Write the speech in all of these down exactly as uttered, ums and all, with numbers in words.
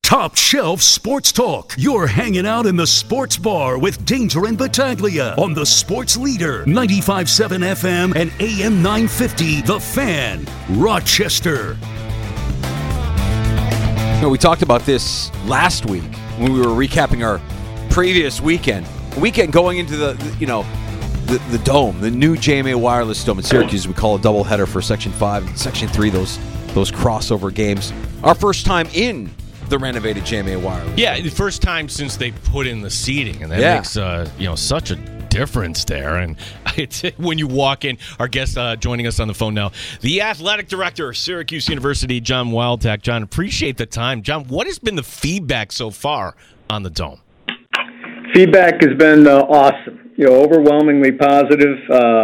Top Shelf Sports Talk. You're hanging out in the sports bar with Danger and Battaglia on the Sports Leader, ninety-five point seven F M and A M nine fifty, The Fan, Rochester. You know, we talked about this last week when we were recapping our previous weekend. Weekend going into the, you know, the, the dome, the new J M A Wireless Dome in Syracuse. We call a doubleheader for Section five and Section three, those, those crossover games. Our first time in the renovated J M A Wireless. Yeah, the first time since they put in the seating, and that yeah. makes uh, you know such a difference there. And it's, when you walk in, our guest uh, joining us on the phone now, the athletic director of Syracuse University, John Wildhack. John, appreciate the time. John, what has been the feedback so far on the dome? Feedback has been uh, awesome. You know, overwhelmingly positive.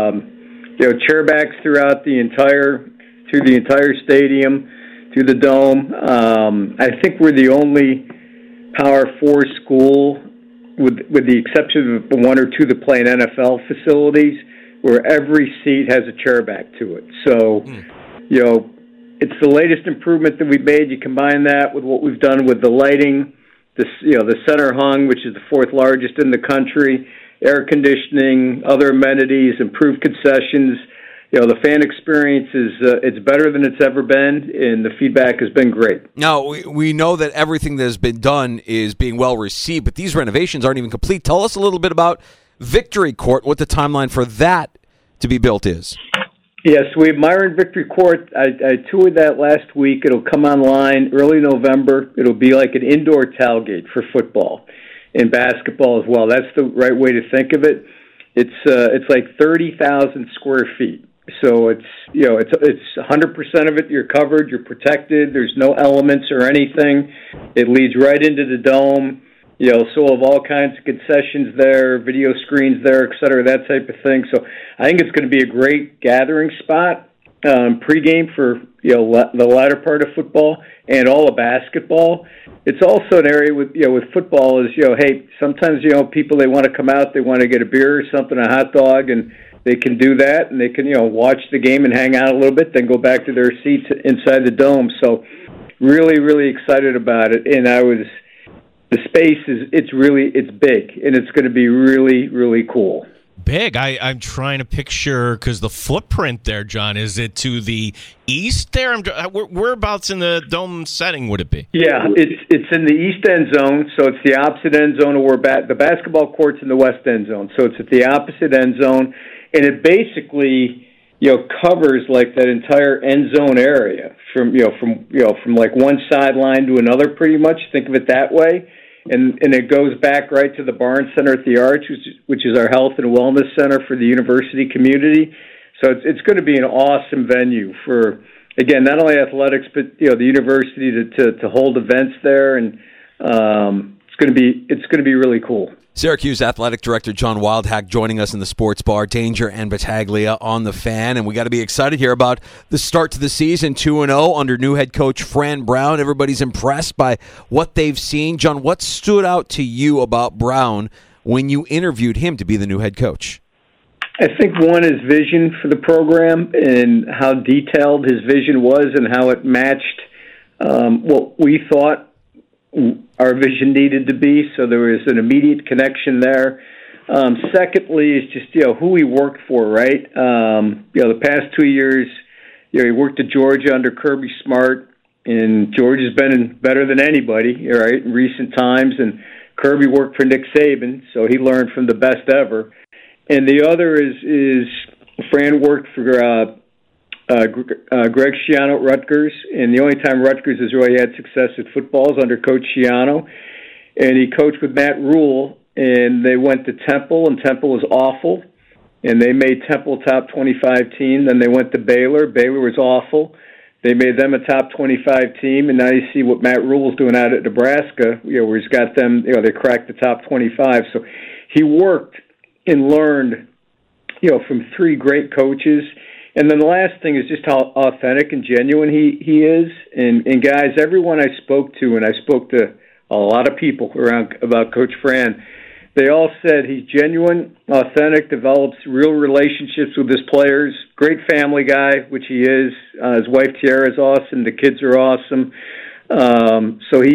Um, you know, chairbacks throughout the entire through the entire stadium. To the dome. Um, I think we're the only Power Four school, with with the exception of one or two that play in N F L facilities, where every seat has a chair back to it. So, mm. you know, it's the latest improvement that we've made. You combine that with what we've done with the lighting, the you know the center hung, which is the fourth largest in the country, air conditioning, other amenities, improved concessions. You know, the fan experience is uh, it's better than it's ever been, and the feedback has been great. Now, we, we know that everything that has been done is being well received, but these renovations aren't even complete. Tell us a little bit about Victory Court, what the timeline for that to be built is. Yes, we have Myron Victory Court. I, I toured that last week. It'll come online early November. It'll be like an indoor tailgate for football and basketball as well. That's the right way to think of it. It's uh, it's like thirty thousand square feet. So it's, you know, it's it's one hundred percent of it you're covered, you're protected, there's no elements or anything. It leads right into the dome, you know, so of all kinds of concessions there, video screens there, et cetera, that type of thing. So I think it's going to be a great gathering spot, um, pregame for, you know, la- the latter part of football and all of basketball. It's also an area with, you know, with football is, you know, hey, sometimes, you know, people, they want to come out, they want to get a beer or something, a hot dog, and they can do that, and they can, you know, watch the game and hang out a little bit, then go back to their seats inside the dome. So really, really excited about it. And I was, the space is, it's really, it's big, and it's going to be really, really cool. Big. I, I'm trying to picture, because the footprint there, John, is it to the east there? I'm, where, whereabouts in the dome setting would it be? Yeah, it's it's in the east end zone, so it's the opposite end zone of where ba- the basketball court's in the west end zone. So it's at the opposite end zone. And it basically, you know, covers like that entire end zone area from, you know, from, you know, from like one sideline to another pretty much. Think of it that way. And and it goes back right to the Barnes Center at the Arch, which is, which is our health and wellness center for the university community. So it's it's going to be an awesome venue for, again, not only athletics, but, you know, the university to, to, to hold events there. And um, it's going to be it's going to be really cool. Syracuse Athletic Director John Wildhack joining us in the sports bar. Danger and Battaglia on the Fan. And we got to be excited here about the start to the season, two and oh under new head coach Fran Brown. Everybody's impressed by what they've seen. John, what stood out to you about Brown when you interviewed him to be the new head coach? I think one is vision for the program and how detailed his vision was and how it matched um, what we thought our vision needed to be, so there was an immediate connection there. Um, secondly, is just, you know, who he worked for, right? Um, you know, the past two years, you know, he worked at Georgia under Kirby Smart, and Georgia's been better than anybody, right, in recent times, and Kirby worked for Nick Saban, so he learned from the best ever. And the other is, is Fran worked for uh, Uh, uh, Greg Schiano at Rutgers, and the only time Rutgers has really had success at football is under Coach Schiano. And he coached with Matt Rule, and they went to Temple, and Temple was awful. And they made Temple a top twenty-five team. Then they went to Baylor. Baylor was awful. They made them a top twenty-five team, and now you see what Matt Rule's doing out at Nebraska, you know, where he's got them, you know, they cracked the top twenty-five. So he worked and learned, you know, from three great coaches. And then the last thing is just how authentic and genuine he, he is. And, and guys, everyone I spoke to, and I spoke to a lot of people around about Coach Fran, they all said he's genuine, authentic, develops real relationships with his players, great family guy, which he is. Uh, his wife Tiara is awesome. The kids are awesome. Um, so he's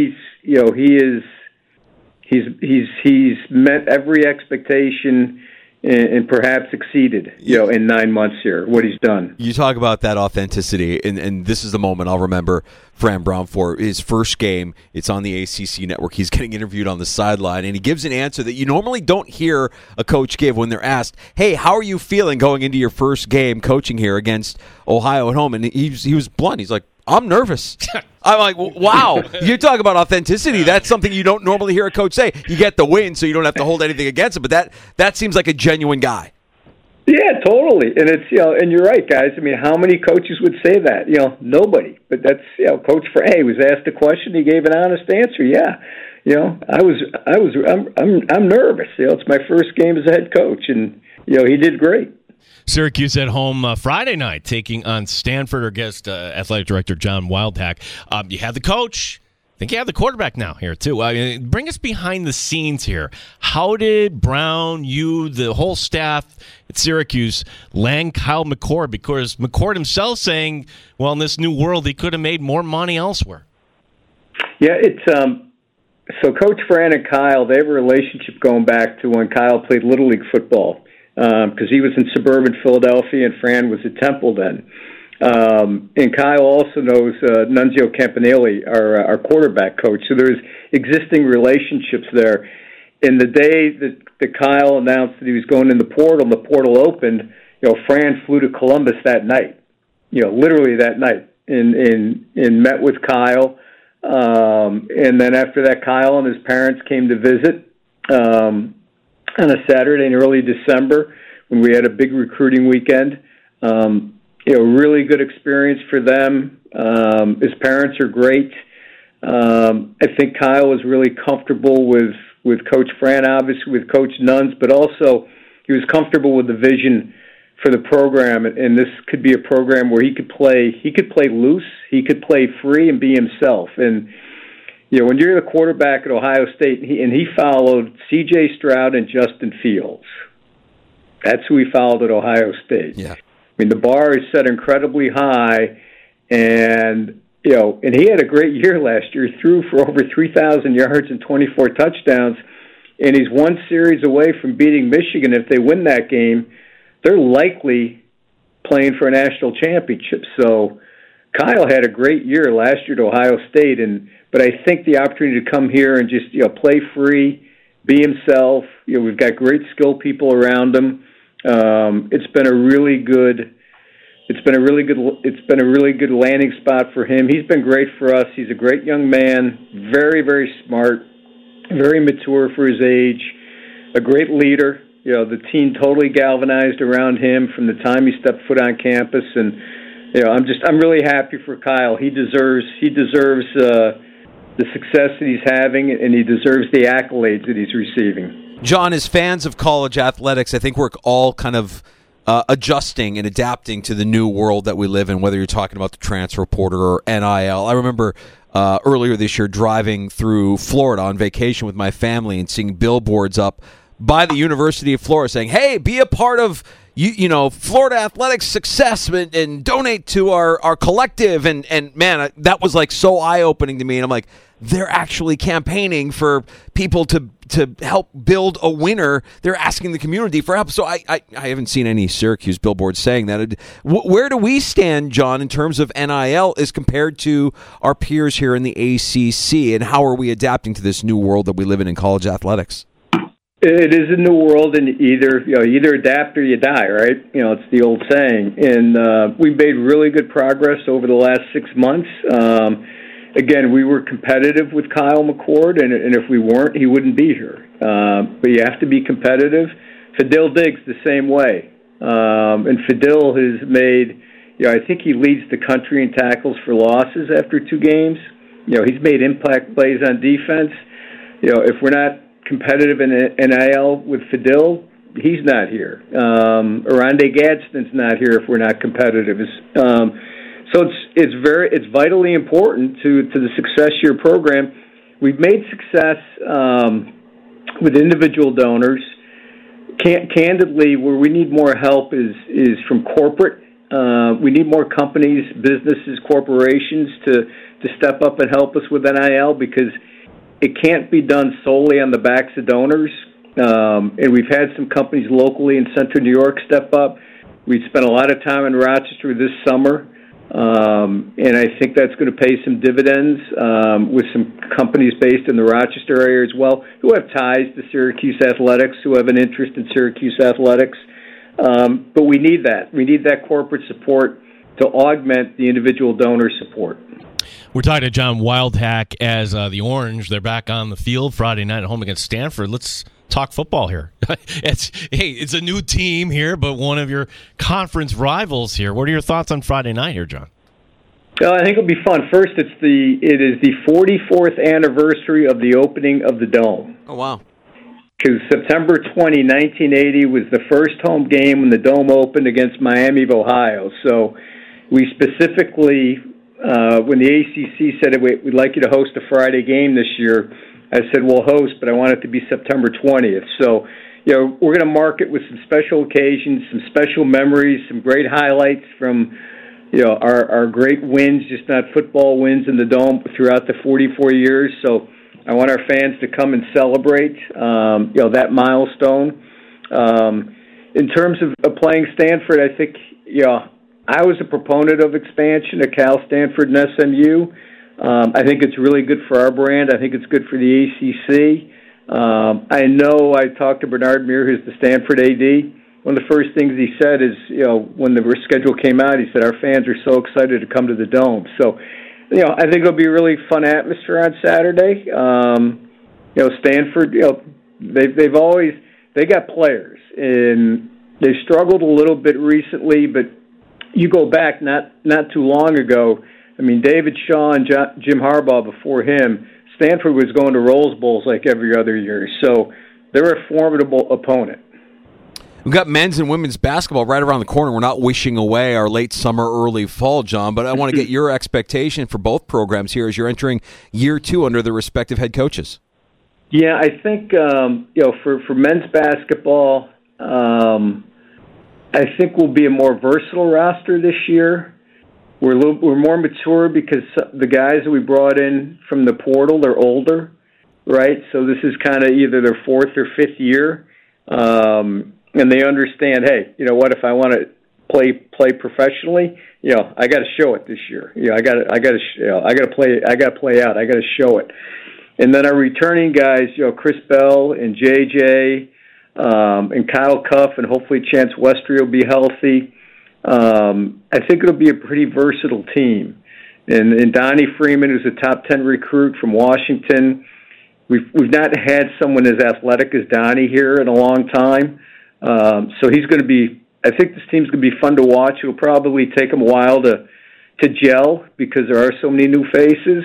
you know, he is he's he's he's met every expectation and, and perhaps exceeded, you know, in nine months here, what he's done. You talk about that authenticity, and, and this is the moment I'll remember Fran Brown for. His first game, it's on the A C C network. He's getting interviewed on the sideline, and he gives an answer that you normally don't hear a coach give when they're asked, hey, how are you feeling going into your first game coaching here against Ohio at home? And he, he was blunt. He's like, I'm nervous. I'm like, wow. You talk about authenticity. That's something you don't normally hear a coach say. You get the win, so you don't have to hold anything against it. But that that seems like a genuine guy. Yeah, totally. And it's, you know, and you're right, guys. I mean, how many coaches would say that? You know, nobody. But that's, you know, Coach Fran, he was asked a question, he gave an honest answer. Yeah. You know, I was, I was, I'm, I'm, I'm nervous. You know, it's my first game as a head coach, and you know, he did great. Syracuse at home uh, Friday night, taking on Stanford. Our guest, uh, athletic director John Wildhack. Um, you have the coach. I think you have the quarterback now here, too. Uh, bring us behind the scenes here. How did Brown, you, the whole staff at Syracuse, land Kyle McCord? Because McCord himself saying, well, in this new world, he could have made more money elsewhere. Yeah, it's um, so Coach Fran and Kyle, they have a relationship going back to when Kyle played Little League football, because um, he was in suburban Philadelphia and Fran was at Temple then. Um, and Kyle also knows uh, Nunzio Campanile, our our quarterback coach. So there's existing relationships there. And the day that, that Kyle announced that he was going in the portal, and the portal opened, you know, Fran flew to Columbus that night, you know, literally that night, and and, and met with Kyle. Um, and then after that, Kyle and his parents came to visit um, on a Saturday in early December when we had a big recruiting weekend. Um, You know, really good experience for them. Um, his parents are great. Um, I think Kyle was really comfortable with, with Coach Fran, obviously with Coach Nuns, but also he was comfortable with the vision for the program. And, and this could be a program where he could play. He could play loose. He could play free and be himself. And you know, when you're the quarterback at Ohio State, and he, and he followed C J Stroud and Justin Fields. That's who he followed at Ohio State. Yeah. I mean, the bar is set incredibly high, and you know, and he had a great year last year. He threw for over three thousand yards and twenty-four touchdowns, and he's one series away from beating Michigan. If they win that game, they're likely playing for a national championship. So Kyle had a great year last year to Ohio State, and but I think the opportunity to come here and just, you know, play free, be himself. You know, we've got great skill people around him. Um, it's been a really good, it's been a really good, it's been a really good landing spot for him. He's been great for us. He's a great young man, very, very smart, very mature for his age, a great leader. You know, the team totally galvanized around him from the time he stepped foot on campus, and you know, I'm just, I'm really happy for Kyle. He deserves, he deserves uh, the success that he's having, and he deserves the accolades that he's receiving. John, as fans of college athletics, I think we're all kind of uh, adjusting and adapting to the new world that we live in, whether you're talking about the transfer portal or N I L. I remember uh, earlier this year driving through Florida on vacation with my family and seeing billboards up by the University of Florida saying, hey, be a part of you, you know, Florida athletics success and, and donate to our, our collective. And, and man, that was like so eye-opening to me. And I'm like, they're actually campaigning for people to to help build a winner. They're asking the community for help. So I, I, I haven't seen any Syracuse billboards saying that. Where do we stand, John, in terms of N I L as compared to our peers here in the A C C, and how are we adapting to this new world that we live in in college athletics? It is a new world, and either you know, you either adapt or you die, right? You know, it's the old saying. And uh, we've made really good progress over the last six months. Um, Again, we were competitive with Kyle McCord, and, and if we weren't, he wouldn't be here. Uh, but you have to be competitive. Fadil Diggs the same way. Um, and Fadil has made, you know, I think he leads the country in tackles for losses after two games. You know, he's made impact plays on defense. You know, if we're not competitive in N I L with Fadil, he's not here. Um, Oronde Gadsden's not here if we're not competitive. Um, So it's it's very it's vitally important to, to the success of your program. We've made success um, with individual donors. Can, candidly, where we need more help is is from corporate. Uh, we need more companies, businesses, corporations to to step up and help us with N I L, because it can't be done solely on the backs of donors. Um, and we've had some companies locally in Central New York step up. We spent a lot of time in Rochester this summer, um, and I think that's going to pay some dividends um, with some companies based in the Rochester area as well who have ties to Syracuse athletics, who have an interest in Syracuse athletics. Um, but we need that. We need that corporate support to augment the individual donor support. We're talking to John Wildhack as uh, the Orange. They're back on the field Friday night at home against Stanford. Let's talk football here. it's hey, it's a new team here, but one of your conference rivals here. What are your thoughts on Friday night here, John? Uh, I think it'll be fun. First, it's the it is the forty-fourth anniversary of the opening of the Dome. Oh wow! Because September twentieth, nineteen eighty was the first home game when the Dome opened against Miami of Ohio. So we specifically, uh, when the A C C said we'd like you to host a Friday game this year, I said, we'll host, but I want it to be September twentieth. So, you know, we're going to mark it with some special occasions, some special memories, some great highlights from, you know, our, our great wins, just not football wins in the Dome throughout the forty-four years. So I want our fans to come and celebrate, um, you know, that milestone. Um, in terms of, of playing Stanford, I think, you know, I was a proponent of expansion at Cal, Stanford, and S M U. Um, I think it's really good for our brand. I think it's good for the A C C. Um, I know I talked to Bernard Muir, who's the Stanford A D. One of the first things he said is, you know, when the schedule came out, he said, our fans are so excited to come to the Dome. So, you know, I think it'll be a really fun atmosphere on Saturday. Um, you know, Stanford, you know, they've, they've always, they got players, and they've struggled a little bit recently, but you go back not, not too long ago, I mean, David Shaw and John, Jim Harbaugh before him, Stanford was going to Rose Bowls like every other year. So they're a formidable opponent. We've got men's and women's basketball right around the corner. We're not wishing away our late summer, early fall, John, but I want to get your expectation for both programs here as you're entering year two under the respective head coaches. Yeah, I think, um, you know, for, for men's basketball, um, I think we'll be a more versatile roster this year. We're a little, we're more mature because the guys that we brought in from the portal, they're older, right? So this is kind of either their fourth or fifth year, um, and they understand, hey, you know what? If I want to play play professionally, you know, I got to show it this year. You know, I got to I got to you know, I got to play I got to play out. I got to show it. And then our returning guys, you know, Chris Bell and J J um, and Kyle Cuff, and hopefully Chance Westry will be healthy. Um, I think it'll be a pretty versatile team. And, and Donnie Freeman, who's a top ten recruit from Washington, we've we've not had someone as athletic as Donnie here in a long time. Um, so he's going to be. I think this team's going to be fun to watch. It'll probably take them a while to to gel because there are so many new faces.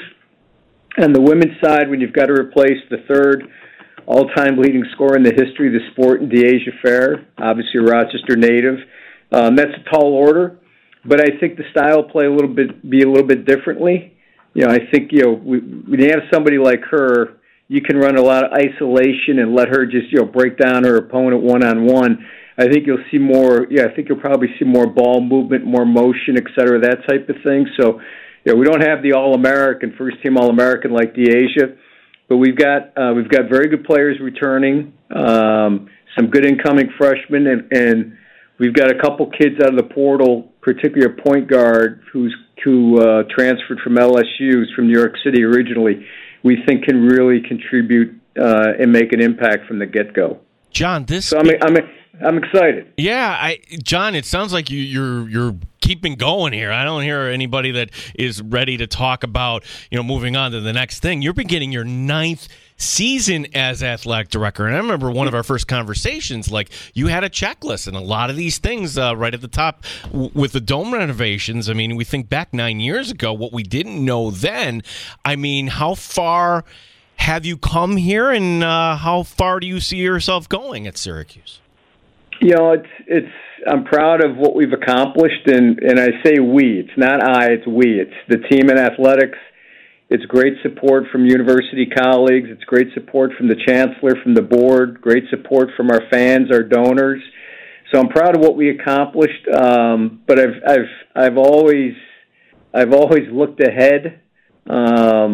And the women's side, when you've got to replace the third all-time leading scorer in the history of the sport in DeAsia Fair, obviously a Rochester native. Um, that's a tall order, but I think the style will play a little bit, be a little bit differently. You know, I think, you know, we, when you have somebody like her, you can run a lot of isolation and let her just, you know, break down her opponent one-on-one. I think you'll see more, yeah, I think you'll probably see more ball movement, more motion, et cetera, that type of thing. So, you know, we don't have the All-American, first-team All-American like DeAsia, but we've got uh, we've got very good players returning, um, some good incoming freshmen, and, and we've got a couple kids out of the portal, particularly a point guard who's who uh, transferred from L S U, who's from New York City originally, we think can really contribute uh, and make an impact from the get-go. John, this... So I'm, I'm, I'm excited. Yeah, I, John, it sounds like you, you're you're keeping going here. I don't hear anybody that is ready to talk about, you know, moving on to the next thing. You're beginning your ninth season as athletic director, and I remember one of our first conversations, like, you had a checklist, and a lot of these things uh, right at the top w- with the dome renovations. I mean, we think back nine years ago, what we didn't know then. I mean, how far have you come here, and uh, how far do you see yourself going at Syracuse? You know, it's it's. I'm proud of what we've accomplished, and, and I say we. It's not I, it's we. It's the team in athletics. It's great support from university colleagues. It's great support from the chancellor, from the board. Great support from our fans, our donors. So I'm proud of what we accomplished. Um, but I've I've I've always I've always looked ahead. Um,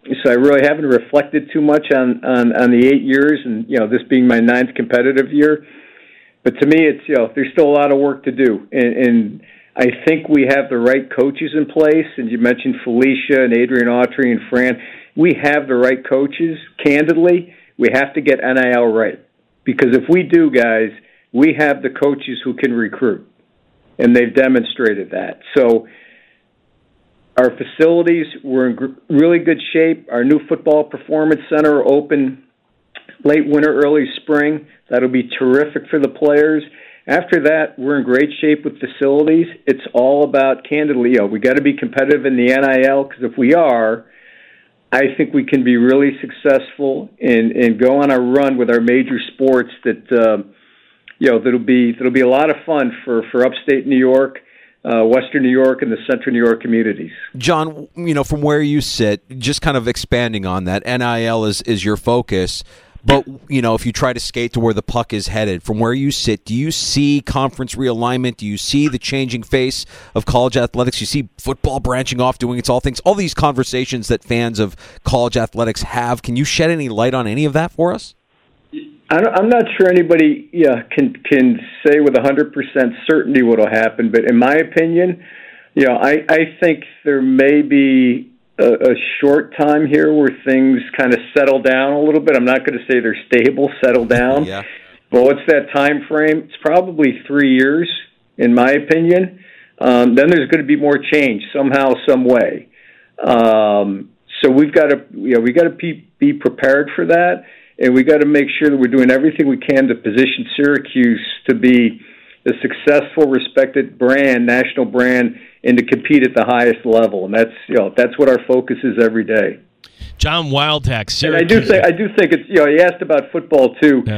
so I really haven't reflected too much on, on, on the eight years and, you know, this being my ninth competitive year. But to me, it's, you know, there's still a lot of work to do. And, and I think we have the right coaches in place. And you mentioned Felicia and Adrian Autry and Fran. We have the right coaches. Candidly, we have to get N I L right. Because if we do, guys, we have the coaches who can recruit. And they've demonstrated that. So our facilities, we're in gr- really good shape. Our new football performance center will open late winter, early spring. That'll be terrific for the players. After that, we're in great shape with facilities. It's all about, candidly, you know, we got to be competitive in the N I L, because if we are, I think we can be really successful and, and go on a run with our major sports that, uh, you know, that'll be that'll be a lot of fun for, for upstate New York, uh, Western New York, and the Central New York communities. John, you know, from where you sit, just kind of expanding on that, N I L is, is your focus. But, you know, if you try to skate to where the puck is headed, from where you sit, do you see conference realignment? Do you see the changing face of college athletics? You see football branching off, doing its all things, all these conversations that fans of college athletics have. Can you shed any light on any of that for us? I don't, I'm not sure anybody yeah, can can say with one hundred percent certainty what will happen. But in my opinion, you know, I, I think there may be A, a short time here where things kind of settle down a little bit. I'm not going to say they're stable, settle down. Yeah. But what's that time frame? It's probably three years, in my opinion. Um, then there's going to be more change somehow, some way. Um, so we've got to, you know, we got to be, be prepared for that, and we got to make sure that we're doing everything we can to position Syracuse to be a successful, respected brand, national brand, and to compete at the highest level. And that's, you know, that's what our focus is every day. John Wildhack, Syracuse. And I do think I do think it's, you know, you asked about football too. Yeah.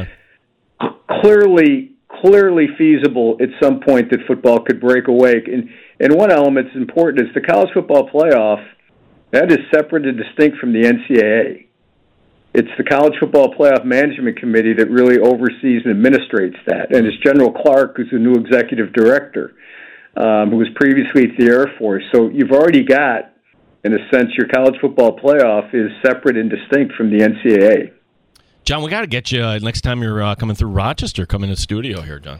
Clearly, clearly feasible at some point that football could break away. And and one element that's important is the college football playoff. That is separate and distinct from the N C double A. It's the College Football Playoff Management Committee that really oversees and administrates that. And it's General Clark, who's the new executive director, um, who was previously at the Air Force. So you've already got, in a sense, your college football playoff is separate and distinct from the N C double A. John, we got to get you uh, next time you're uh, coming through Rochester, come in the studio here, John.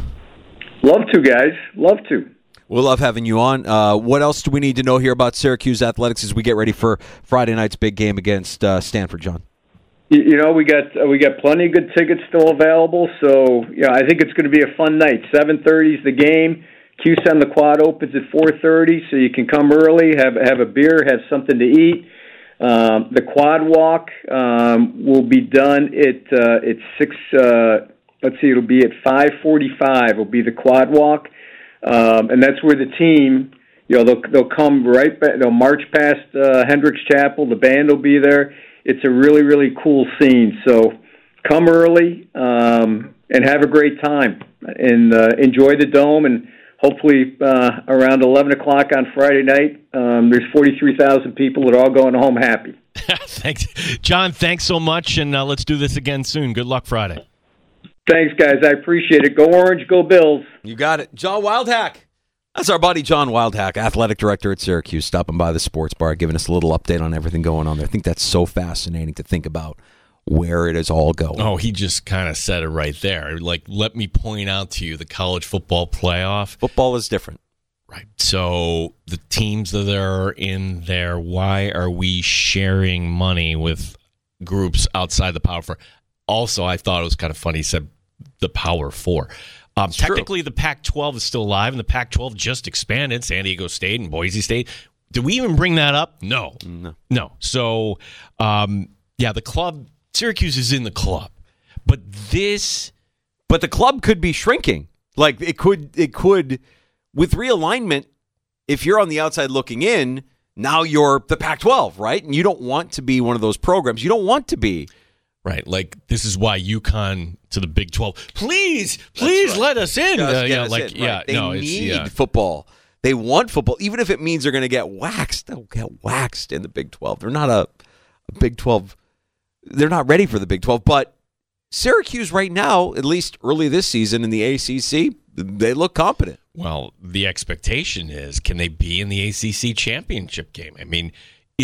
Love to, guys. Love to. We'll love having you on. Uh, what else do we need to know here about Syracuse athletics as we get ready for Friday night's big game against uh, Stanford, John? You know, we got uh, we got plenty of good tickets still available, so you know, I think it's going to be a fun night. seven thirty is the game. Q S E M the Quad opens at four thirty, so you can come early, have have a beer, have something to eat. Um, the Quad Walk um, will be done at uh, at six. Uh, let's see, it'll be at five forty-five. Will be the Quad Walk, um, and that's where the team, you know, they'll they'll come right back. They'll march past uh, Hendricks Chapel. The band will be there. It's a really, really cool scene. So come early um, and have a great time and uh, enjoy the Dome. And hopefully uh, around eleven o'clock on Friday night, um, there's forty-three thousand people that are all going home happy. Thanks, John. Thanks so much, and uh, let's do this again soon. Good luck Friday. Thanks, guys. I appreciate it. Go Orange, go Bills. You got it. John Wildhack. That's our buddy John Wildhack, athletic director at Syracuse, stopping by the sports bar, giving us a little update on everything going on there. I think that's so fascinating to think about where it is all going. Oh, he just kind of said it right there. Like, let me point out to you the college football playoff. Football is different. Right. So the teams that are in there, why are we sharing money with groups outside the Power Four? Also, I thought it was kind of funny. He said the Power Four. Um, technically, the Pac twelve is still alive, and the Pac twelve just expanded, San Diego State and Boise State. Did we even bring that up? No. No. No. So, um, yeah, the club, Syracuse is in the club. But this... But the club could be shrinking. Like, it could, it could, with realignment, if you're on the outside looking in, now you're the Pac twelve, right? And you don't want to be one of those programs. You don't want to be... Right, like this is why UConn to the Big twelve. Please, please right. let us in. Just Uh, get yeah, us like in, right. yeah, They no, need it's yeah. football. They want football, even if it means they're going to get waxed. They'll get waxed in the Big twelve. They're not a, a Big twelve. They're not ready for the Big twelve. But Syracuse right now, at least early this season in the A C C, they look competent. Well, the expectation is, can they be in the A C C championship game? I mean, it's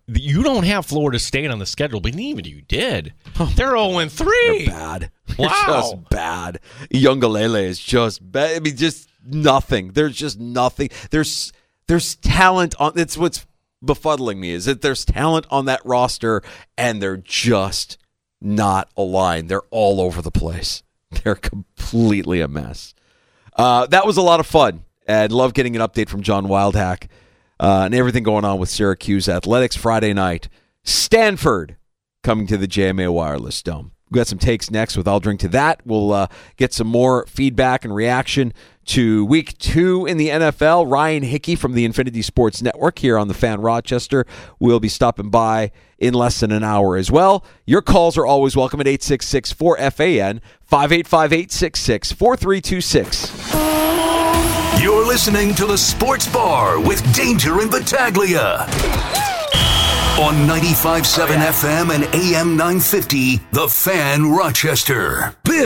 you don't have Florida State on the schedule, but even you did. They're oh and three. They're bad. Wow. They're just bad. Yungalele is just bad. I mean, just nothing. There's just nothing. There's there's talent on. It's what's befuddling me is that there's talent on that roster, and they're just not aligned. They're all over the place. They're completely a mess. Uh, that was a lot of fun, and love getting an update from John Wildhack uh, and everything going on with Syracuse Athletics Friday night. Stanford coming to the J M A Wireless Dome. We've got some takes next with I'll Drink to That. We'll uh, get some more feedback and reaction to week two in the N F L. Ryan Hickey from the Infinity Sports Network here on the Fan Rochester will be stopping by in less than an hour as well. Your calls are always welcome at eight six six four F A N, five eight five, eight six six, four three two six. You're listening to the Sports Bar with Danger and Battaglia on ninety-five point seven F M and A M nine fifty, The Fan Rochester.